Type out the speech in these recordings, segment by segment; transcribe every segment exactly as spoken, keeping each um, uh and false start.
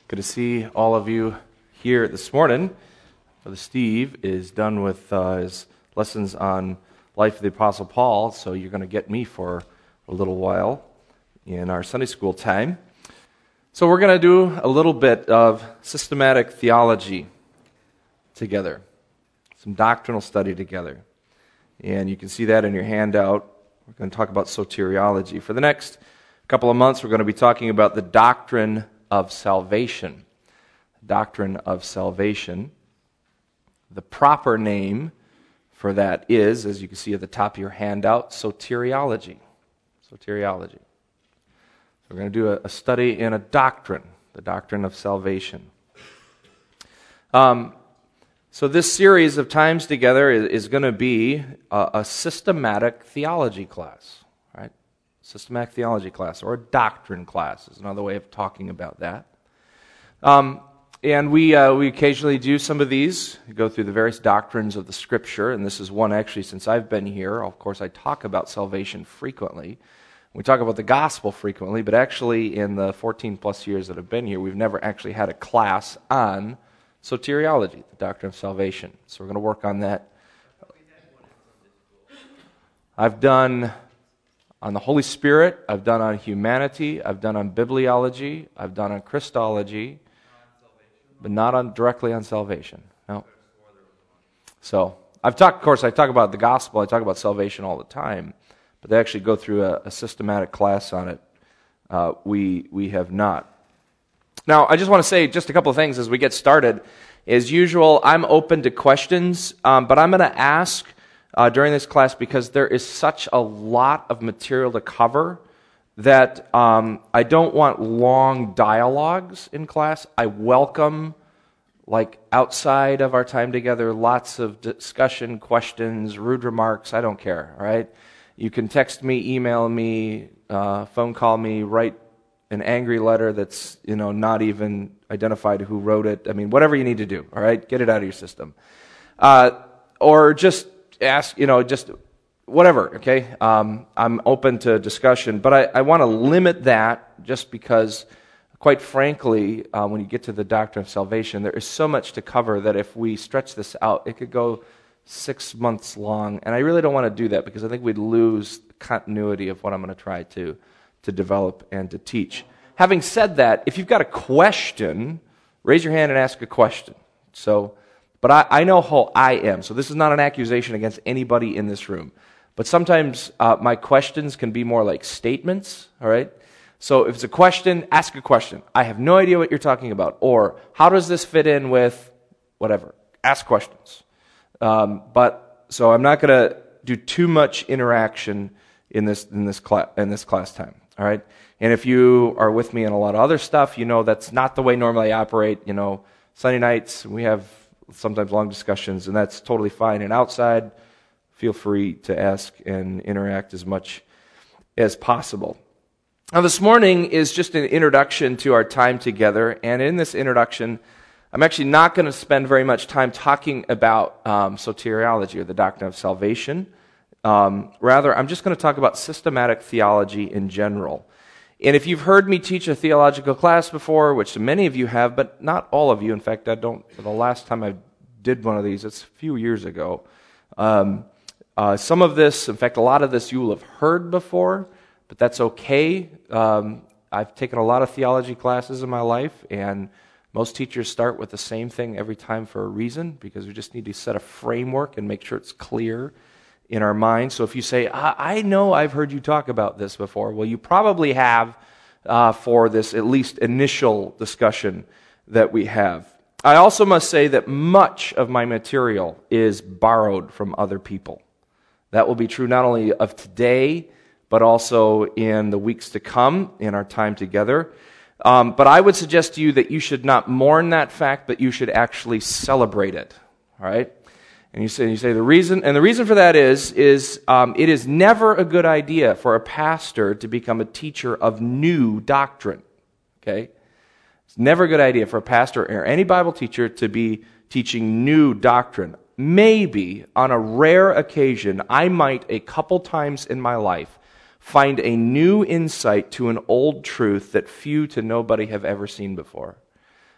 Good to see all of you here this morning. Brother Steve is done with uh, his lessons on life of the Apostle Paul, so you're going to get me for a little while in our Sunday school time. So we're going to do a little bit of systematic theology together, some doctrinal study together. And you can see that in your handout. We're going to talk about soteriology. For the next couple of months, we're going to be talking about the doctrine of salvation. Doctrine of salvation. The proper name for that is, as you can see at the top of your handout, soteriology. Soteriology. So we're going to do a, a study in a doctrine, the doctrine of salvation. Um, so this series of times together is, is going to be a, a systematic theology class, right? Systematic theology class, or a doctrine class is another way of talking about that. Um, and we uh, we occasionally do some of these, we go through the various doctrines of the Scripture, and this is one actually since I've been here. Of course, I talk about salvation frequently. We talk about the gospel frequently, but actually in the fourteen plus years that I've been here, we've never actually had a class on soteriology, the doctrine of salvation. So we're going to work on that. I've done on the Holy Spirit, I've done on humanity, I've done on bibliology, I've done on Christology, but not on directly on salvation. No. So I've talked, of course, I talk about the gospel, I talk about salvation all the time, but they actually go through a, a systematic class on it. Uh, we we have not. Now, I just want to say just a couple of things as we get started. As usual, I'm open to questions, um, but I'm going to ask Uh, during this class because there is such a lot of material to cover that um, I don't want long dialogues in class. I welcome, like outside of our time together, lots of discussion, questions, rude remarks. I don't care, all right? You can text me, email me, uh, phone call me, write an angry letter that's, you know, not even identified who wrote it. I mean, whatever you need to do, all right? Get it out of your system. Uh, or just ask, you know, just whatever, okay? Um, I'm open to discussion, but I, I want to limit that just because, quite frankly, uh, when you get to the doctrine of salvation, there is so much to cover that if we stretch this out, it could go six months long, and I really don't want to do that because I think we'd lose the continuity of what I'm going to try to, to develop and to teach. Having said that, if you've got a question, raise your hand and ask a question. So, But I, I know how I am, so this is not an accusation against anybody in this room. But sometimes uh, my questions can be more like statements, all right? So if it's a question, ask a question. I have no idea what you're talking about. Or, how does this fit in with whatever? Ask questions. Um, but, so I'm not going to do too much interaction in this in this class in this class time, all right? And if you are with me in a lot of other stuff, you know that's not the way normally I operate. You know, Sunday nights, we have sometimes long discussions, and that's totally fine. And outside, feel free to ask and interact as much as possible. Now, this morning is just an introduction to our time together, and in this introduction, I'm actually not going to spend very much time talking about um, soteriology, or the doctrine of salvation. Um, rather, I'm just going to talk about systematic theology in general. And if you've heard me teach a theological class before, which many of you have, but not all of you, in fact, I don't, the last time I did one of these, it's a few years ago. Um, uh, some of this, in fact, a lot of this you will have heard before, but that's okay. Um, I've taken a lot of theology classes in my life, and most teachers start with the same thing every time for a reason, because we just need to set a framework and make sure it's clear in our minds. So if you say, I, I know I've heard you talk about this before, well, you probably have uh, for this at least initial discussion that we have. I also must say that much of my material is borrowed from other people. That will be true not only of today, but also in the weeks to come in our time together. Um, but I would suggest to you that you should not mourn that fact, but you should actually celebrate it. All right? And you say, you say the reason, and the reason for that is, is um, it is never a good idea for a pastor to become a teacher of new doctrine. Okay, it's never a good idea for a pastor or any Bible teacher to be teaching new doctrine. Maybe on a rare occasion, I might a couple times in my life find a new insight to an old truth that few to nobody have ever seen before.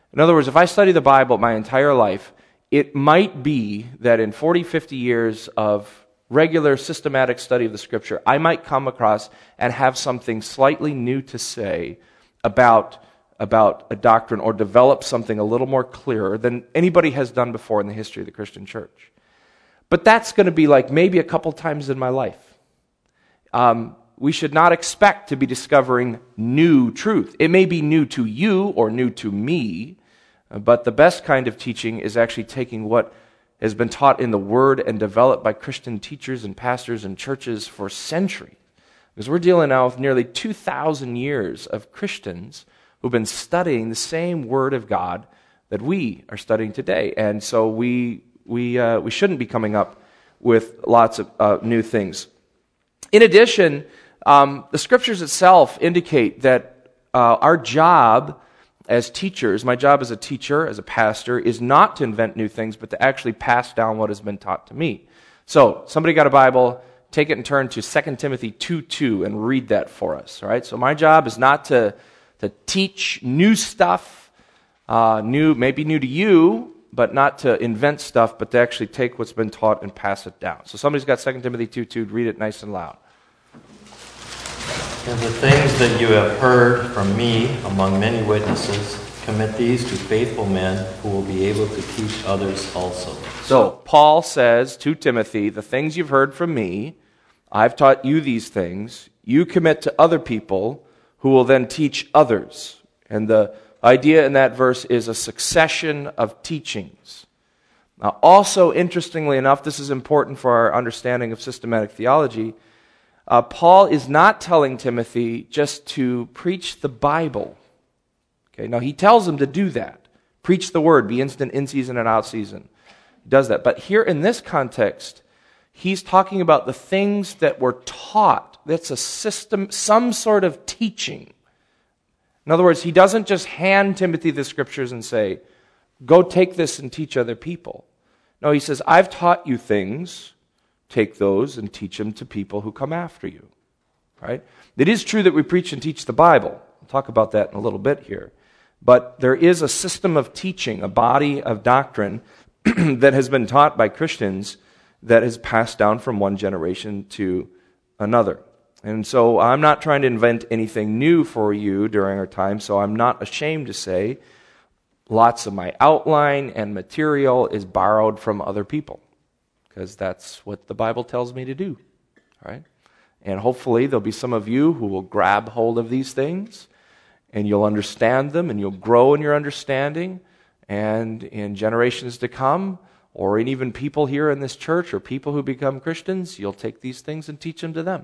In other words, if I study the Bible my entire life, it might be that in forty, fifty years of regular systematic study of the Scripture, I might come across and have something slightly new to say about, about a doctrine or develop something a little more clearer than anybody has done before in the history of the Christian church. But that's going to be like maybe a couple times in my life. Um, we should not expect to be discovering new truth. It may be new to you or new to me, but the best kind of teaching is actually taking what has been taught in the Word and developed by Christian teachers and pastors and churches for centuries. Because we're dealing now with nearly two thousand years of Christians who've been studying the same Word of God that we are studying today. And so we we uh, we shouldn't be coming up with lots of uh, new things. In addition, um, the Scriptures itself indicate that uh, our job as teachers, my job as a teacher, as a pastor, is not to invent new things, but to actually pass down what has been taught to me. So, somebody got a Bible, take it and turn to Second Timothy two two and read that for us. All right? So my job is not to, to teach new stuff, uh, new maybe new to you, but not to invent stuff, but to actually take what's been taught and pass it down. So somebody's got Second Timothy two two, read it nice and loud. And the things that you have heard from me among many witnesses, commit these to faithful men who will be able to teach others also. So Paul says to Timothy, the things you've heard from me, I've taught you these things, you commit to other people who will then teach others. And the idea in that verse is a succession of teachings. Now, also, interestingly enough, this is important for our understanding of systematic theology. Uh, Paul is not telling Timothy just to preach the Bible. Okay, now he tells him to do that. Preach the word, be instant in season and out season. He does that. But here in this context, he's talking about the things that were taught. That's a system, some sort of teaching. In other words, he doesn't just hand Timothy the Scriptures and say, go take this and teach other people. No, he says, I've taught you things. Take those and teach them to people who come after you. Right? It is true that we preach and teach the Bible. We'll talk about that in a little bit here. But there is a system of teaching, a body of doctrine that has been taught by Christians that is passed down from one generation to another. And so I'm not trying to invent anything new for you during our time, so I'm not ashamed to say lots of my outline and material is borrowed from other people, because that's what the Bible tells me to do. Right? And hopefully there'll be some of you who will grab hold of these things, and you'll understand them, and you'll grow in your understanding, and in generations to come, or in even people here in this church, or people who become Christians, you'll take these things and teach them to them.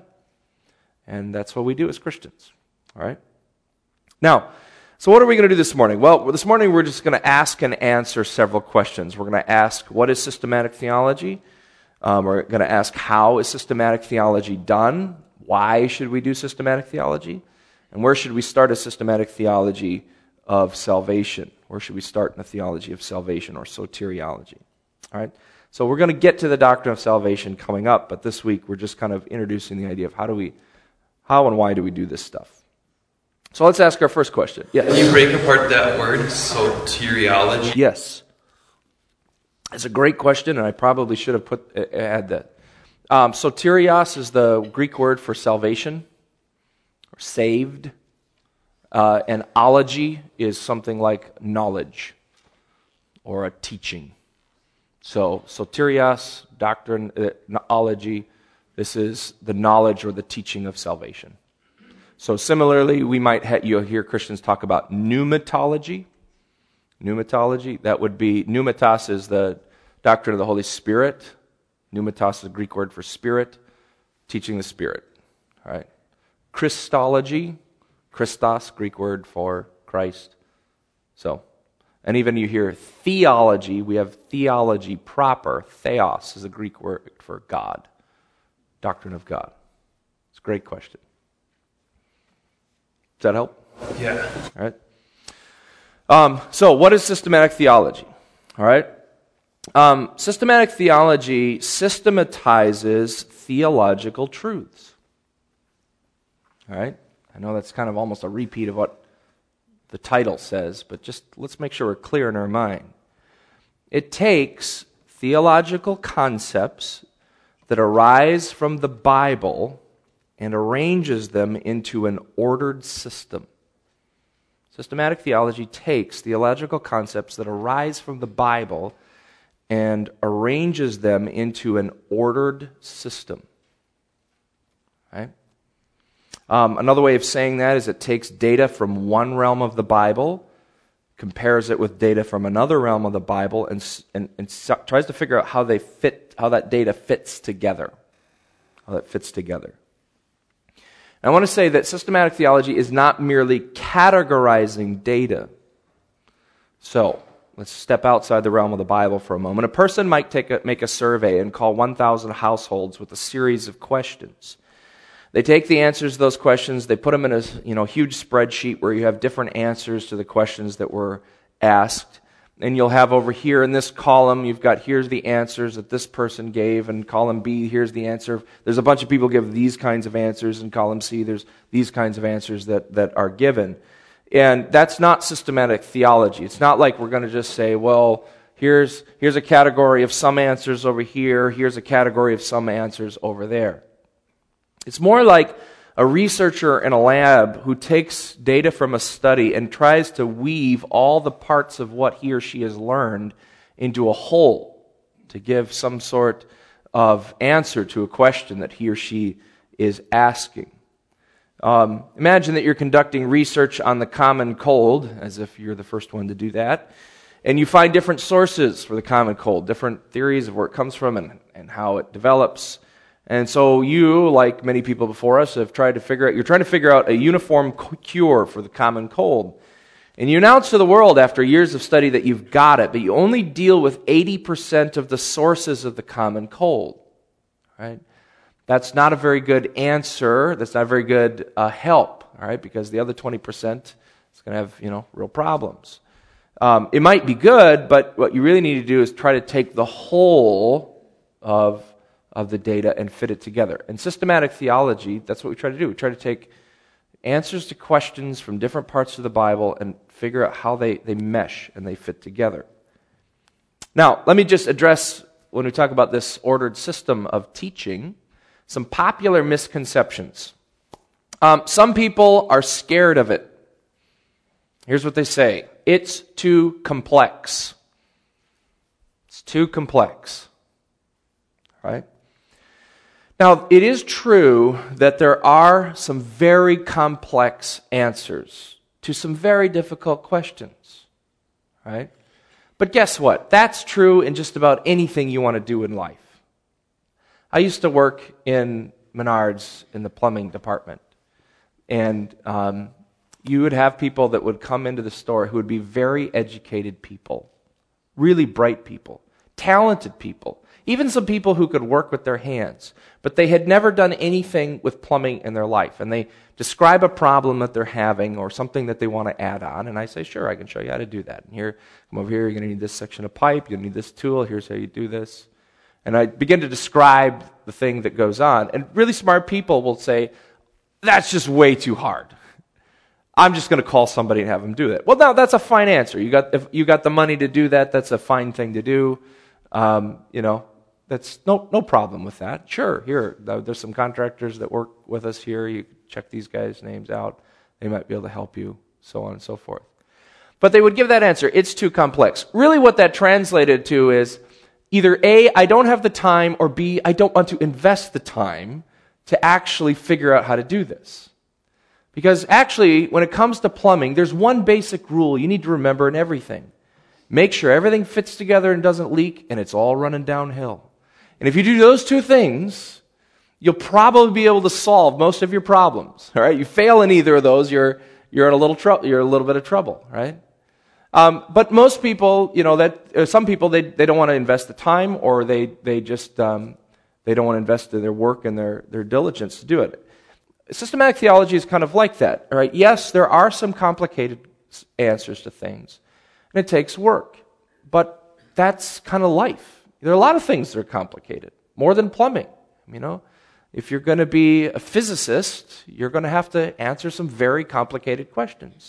And that's what we do as Christians. All right? Now, so what are we going to do this morning? Well, this morning we're just going to ask and answer several questions. We're going to ask, what is systematic theology? Um, we're going to ask, how is systematic theology done? Why should we do systematic theology? And where should we start a systematic theology of salvation? Where should we start in a theology of salvation or soteriology? All right? So we're going to get to the doctrine of salvation coming up, but this week we're just kind of introducing the idea of how do we, how and why do we do this stuff? So let's ask our first question. Yes. Can you break apart that word, soteriology? Yes. It's a great question, and I probably should have put add that. Um, soterios is the Greek word for salvation, or saved. Uh, and ology is something like knowledge, or a teaching. So, soterios, doctrine, uh, ology, this is the knowledge or the teaching of salvation. So similarly, we might ha- you'll hear Christians talk about pneumatology. Pneumatology, that would be, pneumatos is the doctrine of the Holy Spirit. Pneumatos is the Greek word for spirit, teaching the Spirit. All right. Christology, Christos, Greek word for Christ. So, and even you hear theology, we have theology proper. Theos is a Greek word for God, doctrine of God. It's a great question. Does that help? Yeah. All right. Um, so, what is systematic theology? All right. Um, systematic theology systematizes theological truths. All right. I know that's kind of almost a repeat of what the title says, but just let's make sure we're clear in our mind. It takes theological concepts that arise from the Bible and arranges them into an ordered system. Systematic theology takes theological concepts that arise from the Bible and arranges them into an ordered system. Right? Um, another way of saying that is it takes data from one realm of the Bible, compares it with data from another realm of the Bible, and, and, and so, tries to figure out how they fit, how that data fits together. How that fits together. I want to say that systematic theology is not merely categorizing data. So, let's step outside the realm of the Bible for a moment. A person might take a, make a survey and call one thousand households with a series of questions. They take the answers to those questions, they put them in a you know, huge spreadsheet where you have different answers to the questions that were asked. And you'll have over here in this column, you've got here's the answers that this person gave, and column B, here's the answer. There's a bunch of people give these kinds of answers, and column C, there's these kinds of answers that, that are given. And that's not systematic theology. It's not like we're going to just say, well, here's, here's a category of some answers over here, here's a category of some answers over there. It's more like a researcher in a lab who takes data from a study and tries to weave all the parts of what he or she has learned into a whole to give some sort of answer to a question that he or she is asking. Um, imagine that you're conducting research on the common cold, as if you're the first one to do that, and you find different sources for the common cold, different theories of where it comes from and, and how it develops. And so you, like many people before us, have tried to figure out, you're trying to figure out a uniform cure for the common cold. And you announce to the world after years of study that you've got it, but you only deal with eighty percent of the sources of the common cold. Right? That's not a very good answer. That's not a very good uh, help, all right? Because the other twenty percent is going to have, you know, real problems. Um, it might be good, but what you really need to do is try to take the whole of of the data and fit it together. In systematic theology, that's what we try to do. We try to take answers to questions from different parts of the Bible and figure out how they, they mesh and they fit together. Now, let me just address, when we talk about this ordered system of teaching, some popular misconceptions. Um, some people are scared of it. Here's what they say. It's too complex. It's too complex. Right? Now, it is true that there are some very complex answers to some very difficult questions, right? But guess what? That's true in just about anything you want to do in life. I used to work in Menards in the plumbing department, and um, you would have people that would come into the store who would be very educated people, really bright people, talented people, even some people who could work with their hands, but they had never done anything with plumbing in their life. And they describe a problem that they're having or something that they want to add on, and I say, sure, I can show you how to do that. And here, come over here, you're going to need this section of pipe, you're going to need this tool, here's how you do this. And I begin to describe the thing that goes on. And really smart people will say, that's just way too hard. I'm just going to call somebody and have them do that. Well, now that's a fine answer. You got, if you got the money to do that, that's a fine thing to do. Um, you know, that's no no problem with that. Sure, here, there's some contractors that work with us here. You check these guys' names out. They might be able to help you, so on and so forth. But they would give that answer, it's too complex. Really what that translated to is either A, I don't have the time, or B, I don't want to invest the time to actually figure out how to do this. Because actually, when it comes to plumbing, there's one basic rule you need to remember in everything. Make sure everything fits together and doesn't leak, and it's all running downhill. And if you do those two things, you'll probably be able to solve most of your problems. All right, you fail in either of those, you're you're in a little trouble. You're in a little bit of trouble, right? Um, but most people, you know, that uh, some people they they don't want to invest the time, or they they just um, they don't want to invest in their work and their their diligence to do it. Systematic theology is kind of like that. All right, yes, there are some complicated answers to things. And it takes work. But that's kind of life. There are a lot of things that are complicated, more than plumbing. You know, if you're going to be a physicist, you're going to have to answer some very complicated questions.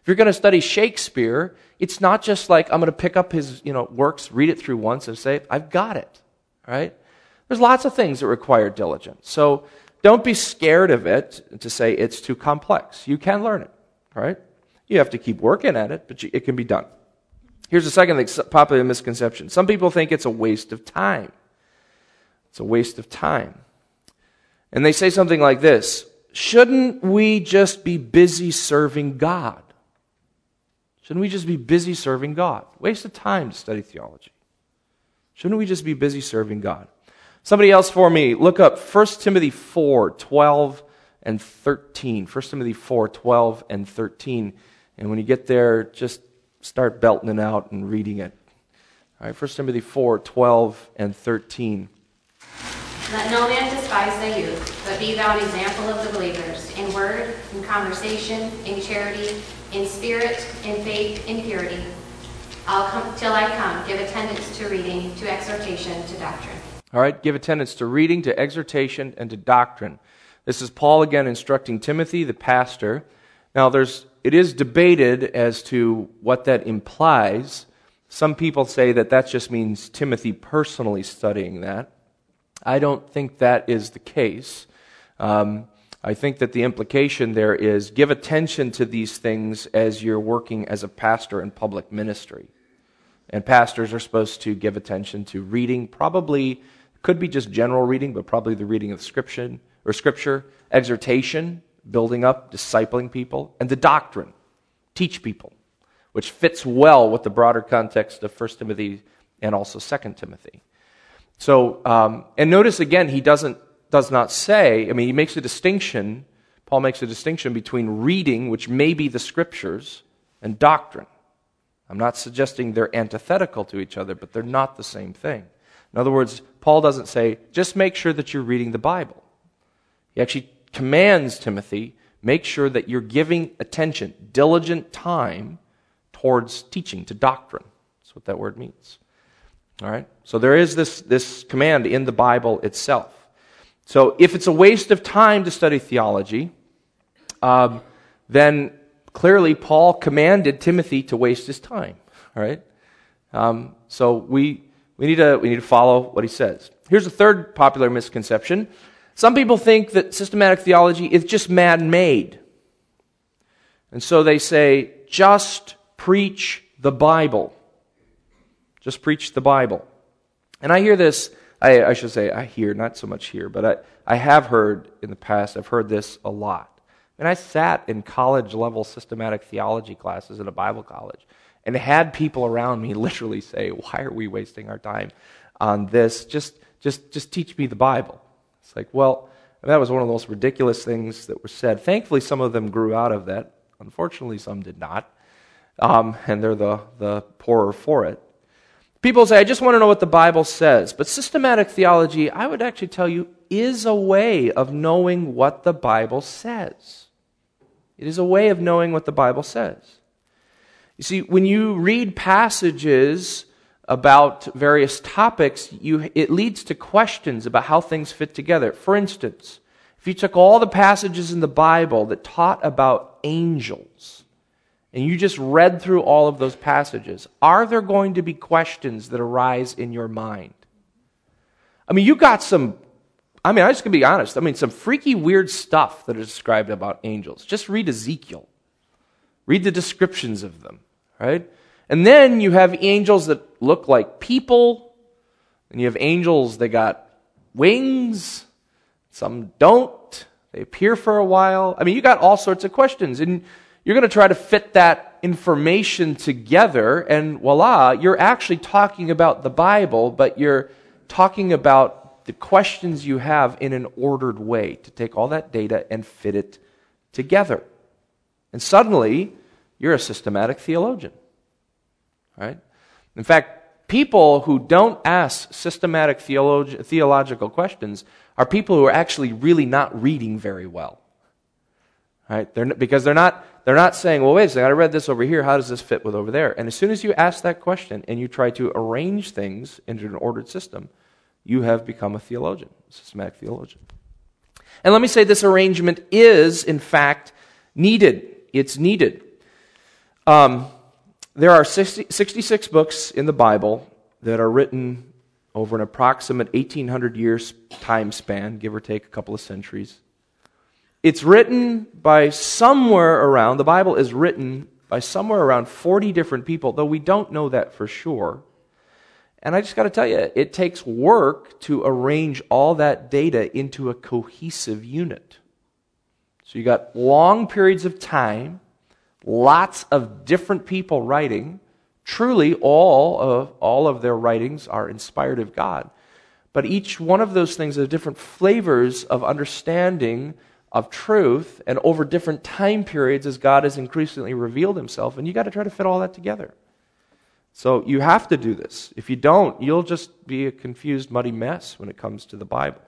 If you're going to study Shakespeare, it's not just like I'm going to pick up his, you know, works, read it through once, and say, I've got it, right? There's lots of things that require diligence. So don't be scared of it to say it's too complex. You can learn it, right? You have to keep working at it, but you, it can be done. Here's the second thing, popular misconception. Some people think it's a waste of time. It's a waste of time. And they say something like this: shouldn't we just be busy serving God? Shouldn't we just be busy serving God? Waste of time to study theology. Shouldn't we just be busy serving God? Somebody else for me, look up First Timothy four, twelve and thirteen. First Timothy four, twelve and thirteen. And when you get there, just start belting it out and reading it. All right, First Timothy four, twelve and thirteen. Let no man despise thy youth, but be thou an example of the believers, in word, in conversation, in charity, in spirit, in faith, in purity. I'll come till I come, give attendance to reading, to exhortation, to doctrine. All right, give attendance to reading, to exhortation, and to doctrine. This is Paul again instructing Timothy, the pastor. Now, there's it is debated as to what that implies. Some people say that that just means Timothy personally studying that. I don't think that is the case. Um, I think that the implication there is give attention to these things as you're working as a pastor in public ministry. And pastors are supposed to give attention to reading, probably, could be just general reading, but probably the reading of scripture, or scripture, exhortation, building up, discipling people, and the doctrine, teach people, which fits well with the broader context of First Timothy and also Second Timothy. So, um, and notice again, he doesn't does not say, I mean, he makes a distinction, Paul makes a distinction between reading, which may be the scriptures, and doctrine. I'm not suggesting they're antithetical to each other, but they're not the same thing. In other words, Paul doesn't say, just make sure that you're reading the Bible. He actually commands Timothy, make sure that you're giving attention, diligent time towards teaching, to doctrine. That's what that word means. All right? So there is this, this command in the Bible itself. So if it's a waste of time to study theology, um, then clearly Paul commanded Timothy to waste his time. All right? Um, so we we need to we need to follow what he says. Here's a third popular misconception. Some people think that systematic theology is just man-made. And so they say, just preach the Bible. Just preach the Bible. And I hear this, I, I should say I hear, not so much here, but I, I have heard in the past, I've heard this a lot. And I sat in college-level systematic theology classes at a Bible college and had people around me literally say, why are we wasting our time on this? Just, just, just teach me the Bible. It's like, well, that was one of the most ridiculous things that were said. Thankfully, some of them grew out of that. Unfortunately, some did not. Um, and they're the, the poorer for it. People say, I just want to know what the Bible says. But systematic theology, I would actually tell you, is a way of knowing what the Bible says. It is a way of knowing what the Bible says. You see, when you read passages about various topics, you, it leads to questions about how things fit together. For instance, if you took all the passages in the Bible that taught about angels, and you just read through all of those passages, are there going to be questions that arise in your mind? I mean, you got some, I mean, I'm just going to be honest, I mean, some freaky weird stuff that is described about angels. Just read Ezekiel. Read the descriptions of them, right? And then you have angels that look like people, and you have angels that got wings, some don't, they appear for a while. I mean, you got all sorts of questions, and you're going to try to fit that information together, and voila, you're actually talking about the Bible, but you're talking about the questions you have in an ordered way, to take all that data and fit it together. And suddenly, you're a systematic theologian. Right? In fact, people who don't ask systematic theolog- theological questions are people who are actually really not reading very well. Right? They're not, because they're not they're not saying, well, wait a second, I read this over here, how does this fit with over there? And as soon as you ask that question and you try to arrange things into an ordered system, you have become a theologian, a systematic theologian. And let me say this arrangement is, in fact, needed. It's needed. Um, there are sixty, sixty-six books in the Bible that are written over an approximate eighteen hundred years time span, give or take a couple of centuries. It's written by somewhere around, the Bible is written by somewhere around forty different people, though we don't know that for sure. And I just got to tell you, it takes work to arrange all that data into a cohesive unit. So you got long periods of time, lots of different people writing. Truly, all of, all of their writings are inspired of God. But each one of those things have different flavors of understanding of truth, and over different time periods as God has increasingly revealed himself, and you got to try to fit all that together. So you have to do this. If you don't, you'll just be a confused, muddy mess when it comes to the Bible.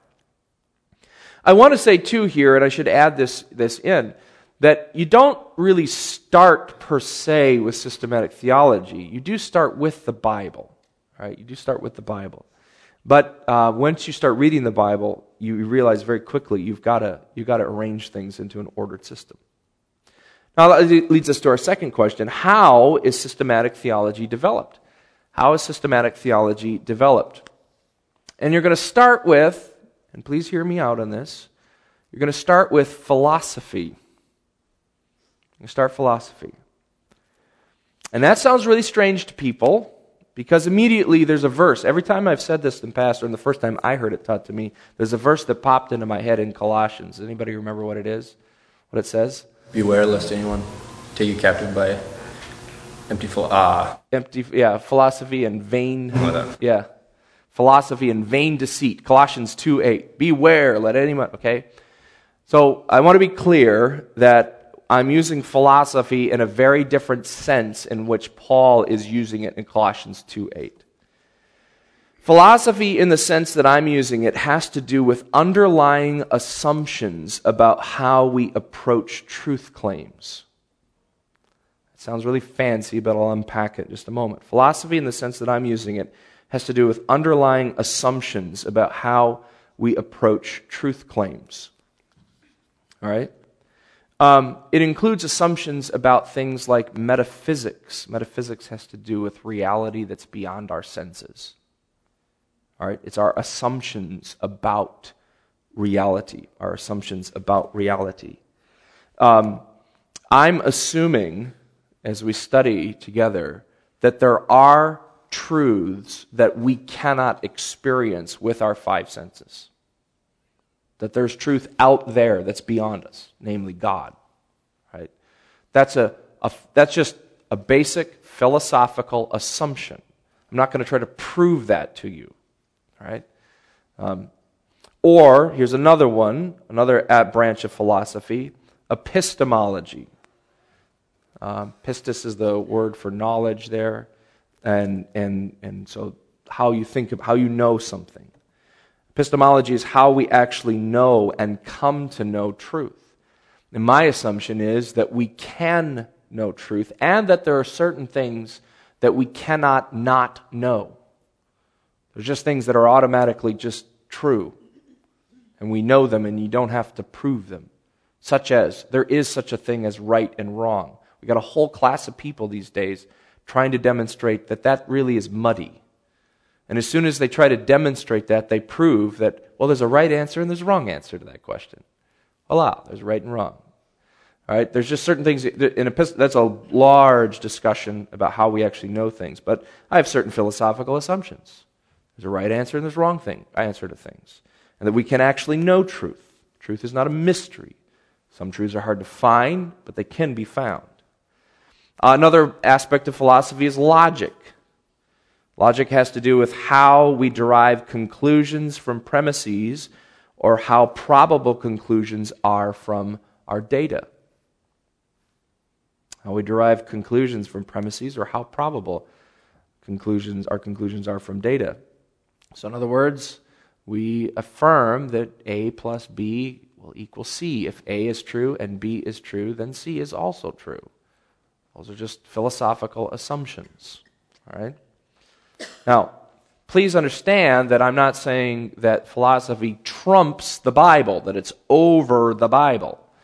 I want to say too here, and I should add this, this in, that you don't really start per se with systematic theology. You do start with the Bible, right? You do start with the Bible. But uh, once you start reading the Bible, you realize very quickly you've got to you've got to arrange things into an ordered system. Now that leads us to our second question. How is systematic theology developed? How is systematic theology developed? And you're going to start with, and please hear me out on this, you're going to start with philosophy. You start philosophy. And that sounds really strange to people, because immediately there's a verse. Every time I've said this in Pastor, and the first time I heard it taught to me, there's a verse that popped into my head in Colossians. Anybody remember what it is? What it says? Beware lest anyone take you captive by empty phil- ah. Empty, yeah, philosophy and vain, Oh, that. yeah, philosophy and vain deceit. Colossians two eight. Beware, let anyone, okay? So I want to be clear that I'm using philosophy in a very different sense in which Paul is using it in Colossians two eight. Philosophy, in the sense that I'm using it, has to do with underlying assumptions about how we approach truth claims. It sounds really fancy, but I'll unpack it in just a moment. Philosophy, in the sense that I'm using it, has to do with underlying assumptions about how we approach truth claims. All right? Um, it includes assumptions about things like metaphysics. Metaphysics has to do with reality that's beyond our senses. All right? It's our assumptions about reality, our assumptions about reality. Um, I'm assuming, as we study together, that there are truths that we cannot experience with our five senses. That there's truth out there that's beyond us, namely God. Right? That's a, a that's just a basic philosophical assumption. I'm not going to try to prove that to you. Right? Um, or here's another one, another branch of philosophy: epistemology. Um, pistis is the word for knowledge there, and and and so how you think of how you know something. Epistemology is how we actually know and come to know truth. And my assumption is that we can know truth, and that there are certain things that we cannot not know. There's just things that are automatically just true, and we know them, and you don't have to prove them. Such as, there is such a thing as right and wrong. We've got a whole class of people these days trying to demonstrate that that really is muddy. And as soon as they try to demonstrate that, they prove that, well, there's a right answer and there's a wrong answer to that question. Voila, there's right and wrong. All right, there's just certain things, in a, that's a large discussion about how we actually know things. But I have certain philosophical assumptions. There's a right answer and there's a wrong thing, answer to things. And that we can actually know truth. Truth is not a mystery. Some truths are hard to find, but they can be found. Uh, another aspect of philosophy is logic. Logic has to do with how we derive conclusions from premises, or how probable conclusions are from our data. How we derive conclusions from premises, or how probable conclusions our conclusions are from data. So in other words, we affirm that A plus B will equal C. If A is true and B is true, then C is also true. Those are just philosophical assumptions. All right? Now, please understand that I'm not saying that philosophy trumps the Bible, that it's over the Bible.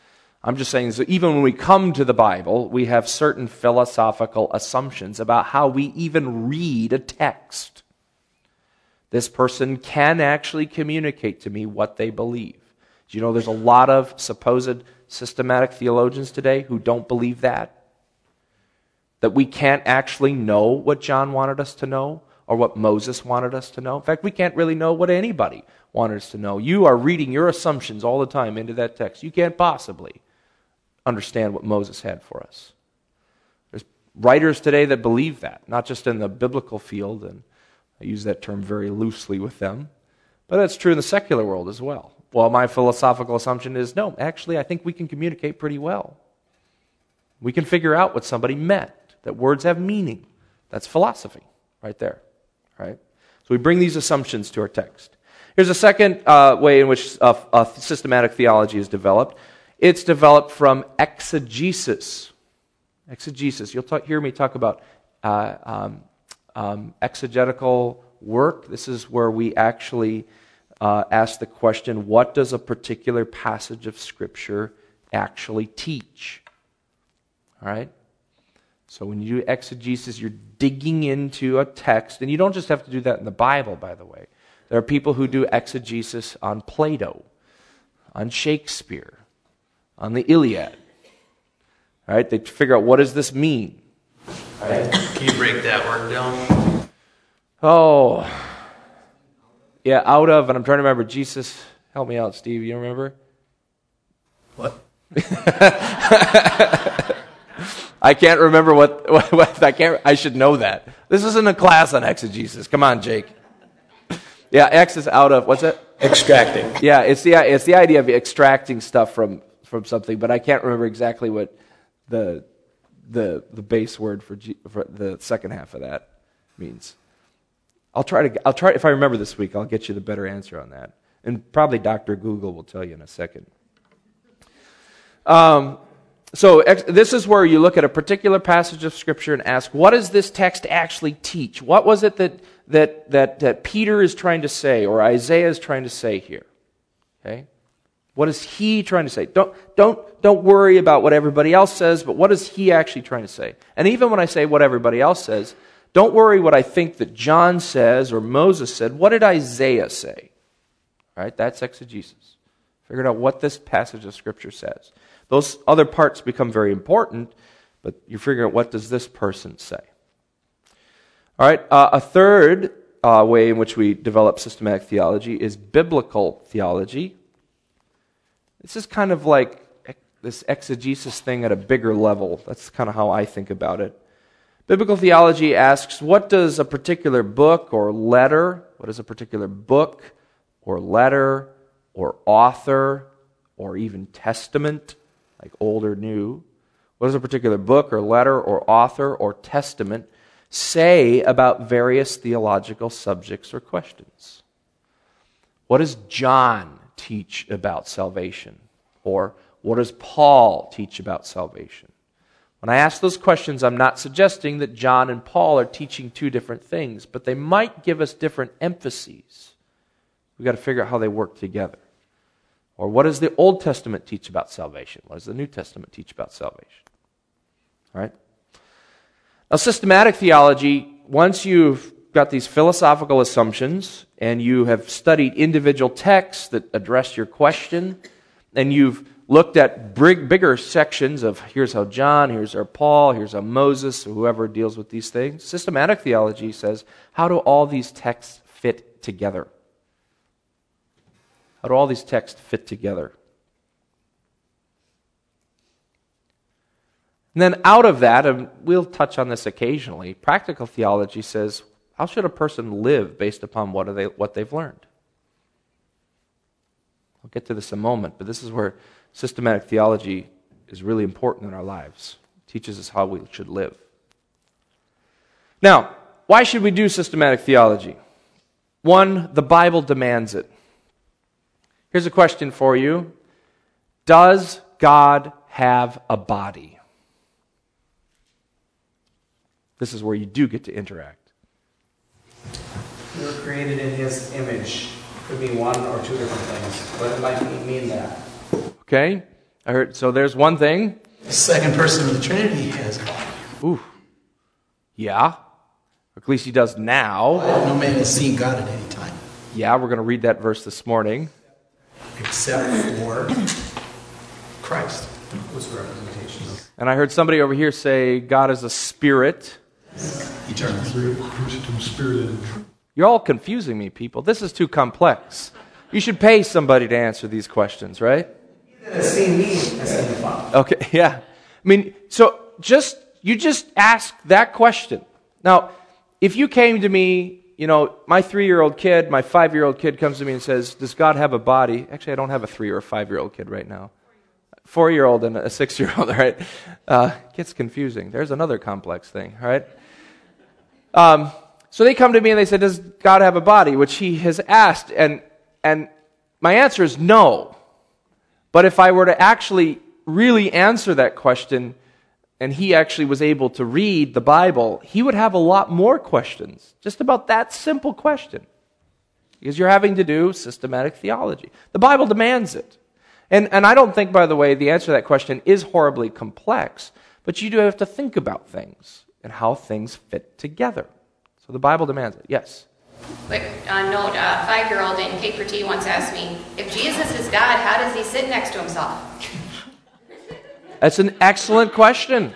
I'm just saying, so even when we come to the Bible, we have certain philosophical assumptions about how we even read a text. This person can actually communicate to me what they believe. Do you know there's a lot of supposed systematic theologians today who don't believe that? That we can't actually know what John wanted us to know or what Moses wanted us to know. In fact, we can't really know what anybody wanted us to know. You are reading your assumptions all the time into that text. You can't possibly understand what Moses had for us. There's writers today that believe that, not just in the biblical field, and I use that term very loosely with them, but that's true in the secular world as well. Well, my philosophical assumption is, no, actually, I think we can communicate pretty well. We can figure out what somebody meant, that words have meaning. That's philosophy right there, right? So we bring these assumptions to our text. Here's a second uh, way in which uh, uh, systematic theology is developed. It's developed from exegesis. Exegesis. You'll talk, hear me talk about uh, um, um, exegetical work. This is where we actually uh, ask the question, what does a particular passage of Scripture actually teach? All right? So when you do exegesis, you're digging into a text, and you don't just have to do that in the Bible, by the way. There are people who do exegesis on Plato, on Shakespeare, on the Iliad. All right? They figure out, what does this mean? All right? Can you break that word down? Oh, yeah, out of, and I'm trying to remember, Jesus, help me out, Steve, you remember? What? I can't remember what, what, what, I can't, I should know that. This isn't a class on exegesis. Come on, Jake. Yeah, X is out of, what's it? Extracting. Yeah, it's the, it's the idea of extracting stuff from, from something, but I can't remember exactly what the, the, the base word for, G, for the second half of that means. I'll try to, I'll try, if I remember this week, I'll get you the better answer on that. And probably Doctor Google will tell you in a second. Um, so ex, this is where you look at a particular passage of Scripture and ask, what does this text actually teach? What was it that, that, that, that Peter is trying to say, or Isaiah is trying to say here? Okay? What is he trying to say? Don't, don't, don't worry about what everybody else says, but what is he actually trying to say? And even when I say what everybody else says, don't worry what I think that John says or Moses said. What did Isaiah say? All right, that's exegesis. Figured out what this passage of Scripture says. Those other parts become very important, but you figure out, what does this person say? All right, uh, a third uh, way in which we develop systematic theology is biblical theology. This is kind of like this exegesis thing at a bigger level. That's kind of how I think about it. Biblical theology asks, what does a particular book or letter, what is a particular book or letter or author or even testament, like Old or New, what does a particular book or letter or author or testament say about various theological subjects or questions? What does John teach about salvation? Or what does Paul teach about salvation? When I ask those questions, I'm not suggesting that John and Paul are teaching two different things, but they might give us different emphases. We've got to figure out how they work together. Or what does the Old Testament teach about salvation? What does the New Testament teach about salvation? All right? Now, systematic theology, once you've got these philosophical assumptions and you have studied individual texts that address your question, and you've looked at big, bigger sections of here's how John, here's how Paul, here's how Moses, or whoever deals with these things. Systematic theology says, how do all these texts fit together? How do all these texts fit together? And then out of that, and we'll touch on this occasionally, practical theology says, how should a person live based upon what, are they, what they've learned? I'll get to this in a moment, but this is where systematic theology is really important in our lives. It teaches us how we should live. Now, why should we do systematic theology? One, the Bible demands it. Here's a question for you. Does God have a body? This is where you do get to interact. We were created in His image. Could be one or two different things, but it might mean that. Okay? I heard, so there's one thing. The second person of the Trinity has a body. Ooh. Yeah. Or at least he does now. No man has seen God at any time. Yeah, we're going to read that verse this morning. Except for Christ. Was the representation of And I heard somebody over here say God is a spirit. eternal. Spirited. You're all confusing me, people. This is too complex. You should pay somebody to answer these questions, right? Has seen me, has seen the Father. Okay, yeah. I mean, so just you just ask that question. Now, if you came to me, you know, my three-year-old kid, my five-year-old kid comes to me and says, does God have a body? Actually, I don't have a three- or a five-year-old kid right now. Four-year-old and a six-year-old, all right? Uh, gets confusing. There's another complex thing, all right? Um, so they come to me and they say, does God have a body? Which he has asked, and and my answer is no. But if I were to actually really answer that question, and he actually was able to read the Bible, he would have a lot more questions, just about that simple question. Because you're having to do systematic theology. The Bible demands it. And, and I don't think, by the way, the answer to that question is horribly complex, but you do have to think about things and how things fit together. So the Bible demands it. Yes? Quick uh, note, a five-year-old in K for T once asked me, if Jesus is God, how does he sit next to himself? That's an excellent question.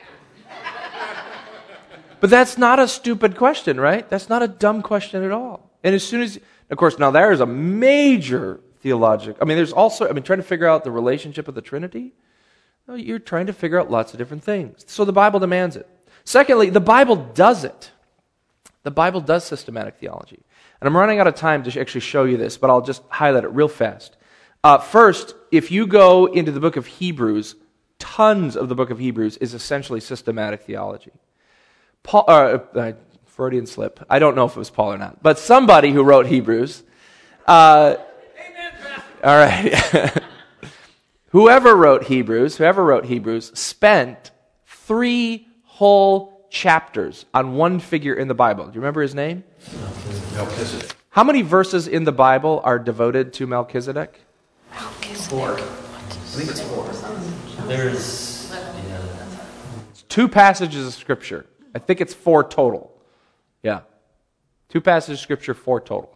But that's not a stupid question, right? That's not a dumb question at all. And as soon as, of course, now there is a major theological, I mean, there's also, I mean, trying to figure out the relationship of the Trinity, well, you're trying to figure out lots of different things. So the Bible demands it. Secondly, the Bible does it. The Bible does systematic theology. And I'm running out of time to actually show you this, but I'll just highlight it real fast. Uh, first, if you go into the book of Hebrews, tons of the book of Hebrews is essentially systematic theology. Paul, uh, uh, Freudian slip. I don't know if it was Paul or not, but somebody who wrote Hebrews. Uh, all right. whoever wrote Hebrews, whoever wrote Hebrews, spent three whole chapters on one figure in the Bible. Do you remember his name? Melchizedek. How many verses in the Bible are devoted to Melchizedek? Four. I think it's four. There's, yeah. Two passages of Scripture. I think it's four total. Yeah. Two passages of Scripture, four total.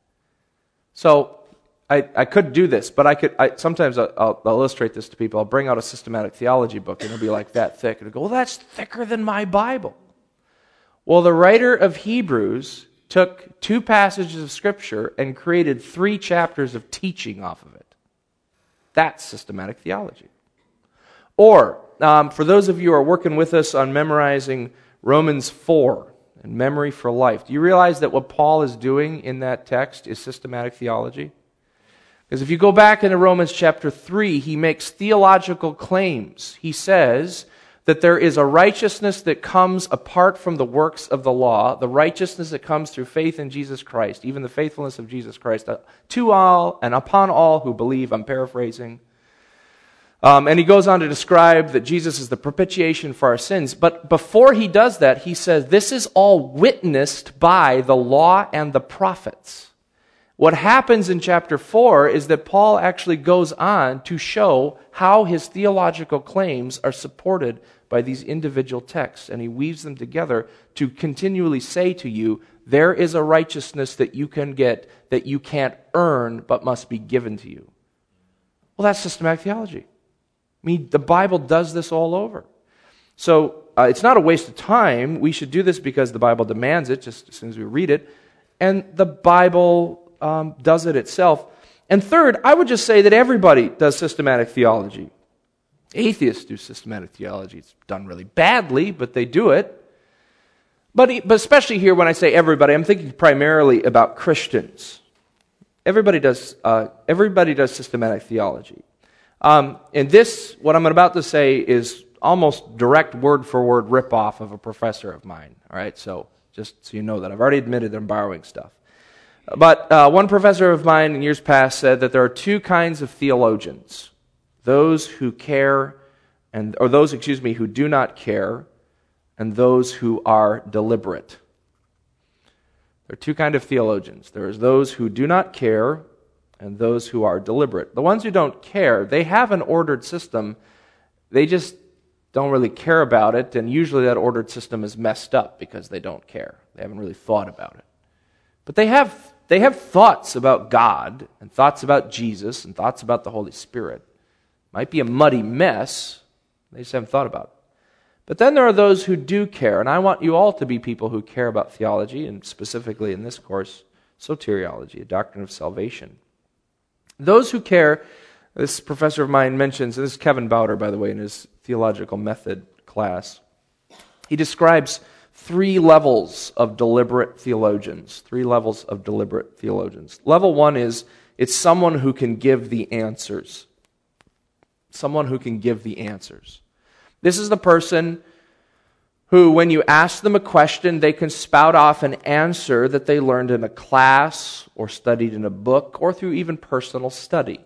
So I, I could do this, but I could. I, sometimes I'll, I'll, I'll illustrate this to people. I'll bring out a systematic theology book, and it'll be like that thick. And I'll go, well, that's thicker than my Bible. Well, the writer of Hebrews took two passages of Scripture and created three chapters of teaching off of it. That's systematic theology. Or, um, for those of you who are working with us on memorizing Romans four and memory for life, do you realize that what Paul is doing in that text is systematic theology? Because if you go back into Romans chapter three, he makes theological claims. He says that there is a righteousness that comes apart from the works of the law, the righteousness that comes through faith in Jesus Christ, even the faithfulness of Jesus Christ, to all and upon all who believe. I'm paraphrasing. Um, and he goes on to describe that Jesus is the propitiation for our sins. But before he does that, he says, this is all witnessed by the law and the prophets. What happens in chapter four is that Paul actually goes on to show how his theological claims are supported by these individual texts. And he weaves them together to continually say to you, there is a righteousness that you can get that you can't earn but must be given to you. Well, that's systematic theology. I mean, the Bible does this all over. So uh, it's not a waste of time. We should do this because the Bible demands it, just as soon as we read it. And the Bible um, does it itself. And third, I would just say that everybody does systematic theology. Atheists do systematic theology. It's done really badly, but they do it. But, but especially here when I say everybody, I'm thinking primarily about Christians. Everybody does, uh, everybody does systematic theology. Um, and this, what I'm about to say, is almost direct word-for-word rip-off of a professor of mine. All right, so just so you know that. I've already admitted that I'm borrowing stuff. But uh, one professor of mine in years past said that there are two kinds of theologians. Those who care, and or those, excuse me, who do not care, and those who are deliberate. There are two kinds of theologians. There is those who do not care, and those who are deliberate. The ones who don't care, they have an ordered system. They just don't really care about it, and usually that ordered system is messed up because they don't care. They haven't really thought about it. But they have they have thoughts about God, and thoughts about Jesus, and thoughts about the Holy Spirit. Might be a muddy mess. They just haven't thought about it. But then there are those who do care, and I want you all to be people who care about theology, and specifically in this course, soteriology, a doctrine of salvation. Those who care, this professor of mine mentions, this is Kevin Bowder, by the way, in his theological method class. He describes three levels of deliberate theologians, three levels of deliberate theologians. Level one is, it's someone who can give the answers. Someone who can give the answers. This is the person who, when you ask them a question, they can spout off an answer that they learned in a class or studied in a book or through even personal study.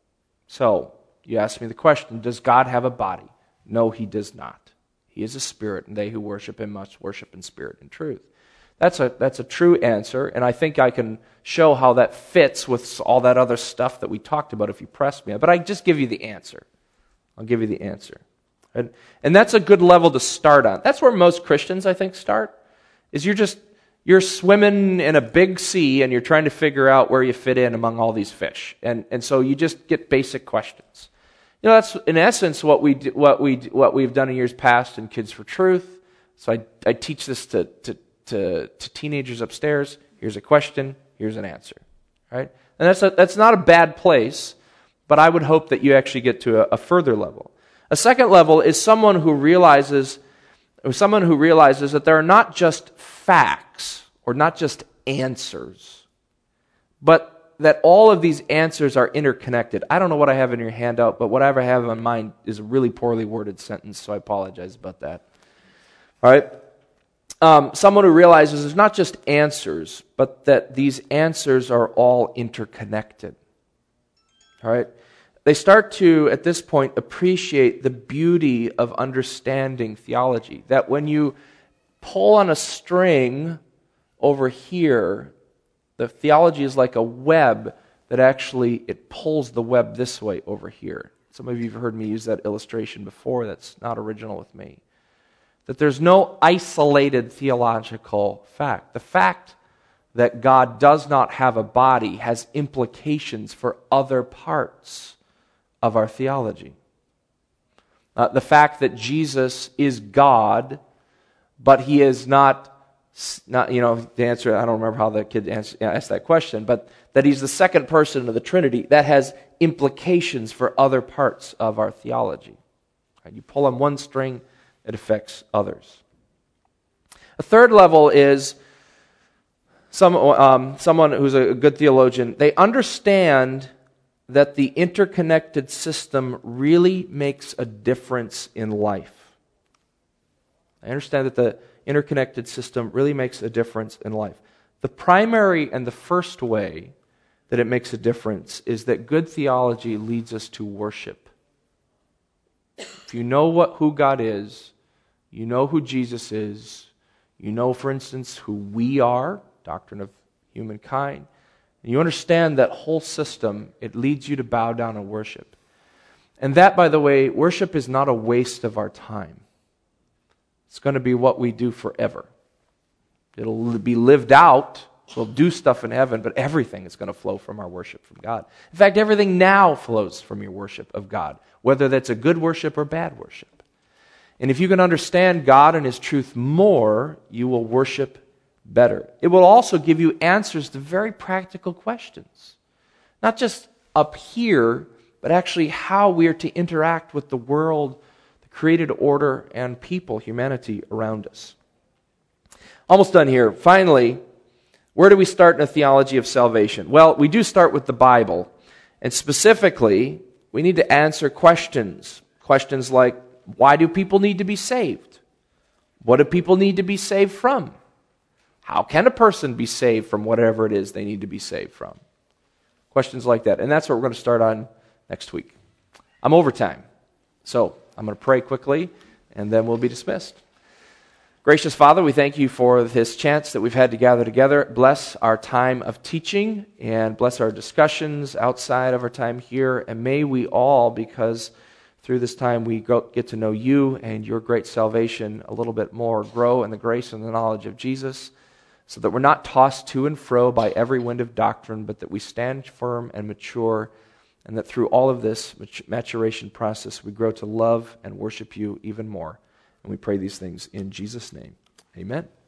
So, you ask me the question, does God have a body? No, he does not. He is a spirit, and they who worship him must worship in spirit and truth. That's a, that's a true answer, and I think I can show how that fits with all that other stuff that we talked about if you press me. But I just give you the answer. I'll give you the answer. And, and that's a good level to start on. That's where most Christians, I think, start, is you're just, you're swimming in a big sea and you're trying to figure out where you fit in among all these fish. And, and so you just get basic questions. You know, that's in essence what, we, what, we, what we've done in years past in Kids for Truth. So I, I teach this to, to, to, to teenagers upstairs. Here's a question, here's an answer. Right? And that's, a, that's not a bad place, but I would hope that you actually get to a, a further level. A second level is someone who realizes, or someone who realizes that there are not just facts or not just answers, but that all of these answers are interconnected. I don't know what I have in your handout, but whatever I have in mind is a really poorly worded sentence, so I apologize about that. All right? Um, someone who realizes there's not just answers, but that these answers are all interconnected. All right? They start to, at this point, appreciate the beauty of understanding theology. That when you pull on a string over here, the theology is like a web that actually, it pulls the web this way over here. Some of you have heard me use that illustration before. That's not original with me. That there's no isolated theological fact. The fact that God does not have a body has implications for other parts of our theology. Uh, the fact that Jesus is God, but he is not, not, you know, the answer, I don't remember how the kid answer, asked that question, but that he's the second person of the Trinity, that has implications for other parts of our theology. Right? You pull on one string, it affects others. A third level is some, um, someone who's a good theologian. They understand that the interconnected system really makes a difference in life. I understand that the interconnected system really makes a difference in life. The primary and the first way that it makes a difference is that good theology leads us to worship. If you know what who God is, you know who Jesus is, you know, for instance, who we are, doctrine of humankind, and you understand that whole system, it leads you to bow down and worship. And that, by the way, worship is not a waste of our time. It's going to be what we do forever. It'll be lived out. We'll do stuff in heaven, but everything is going to flow from our worship from God. In fact, everything now flows from your worship of God, whether that's a good worship or bad worship. And if you can understand God and his truth more, you will worship better. It will also give you answers to very practical questions. Not just up here, but actually how we are to interact with the world, the created order, and people, humanity around us. Almost done here. Finally, where do we start in a theology of salvation? Well, we do start with the Bible. And specifically, we need to answer questions. Questions like, why do people need to be saved? What do people need to be saved from? How can a person be saved from whatever it is they need to be saved from? Questions like that. And that's what we're going to start on next week. I'm over time. So I'm going to pray quickly, and then we'll be dismissed. Gracious Father, we thank you for this chance that we've had to gather together. Bless our time of teaching and bless our discussions outside of our time here. And may we all, because through this time we go, get to know you and your great salvation a little bit more, grow in the grace and the knowledge of Jesus, so that we're not tossed to and fro by every wind of doctrine, but that we stand firm and mature, and that through all of this maturation process we grow to love and worship you even more. And we pray these things in Jesus' name. Amen.